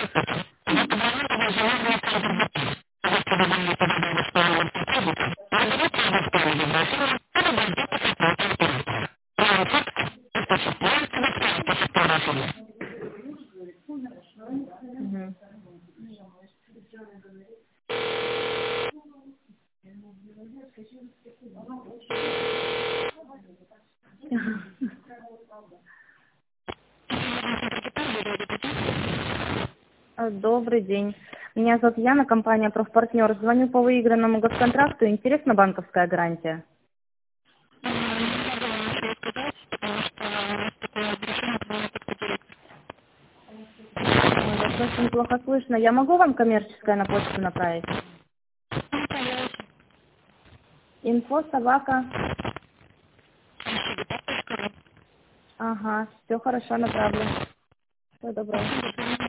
Мгм. Добрый день. Меня зовут Яна, компания «Профпартнер». Звоню по выигранному госконтракту. Интересна банковская гарантия? Ой, вас очень плохо слышно. Я могу вам коммерческое на почту направить? Инфо, собака. Ага, все хорошо, направлю. Всего доброго.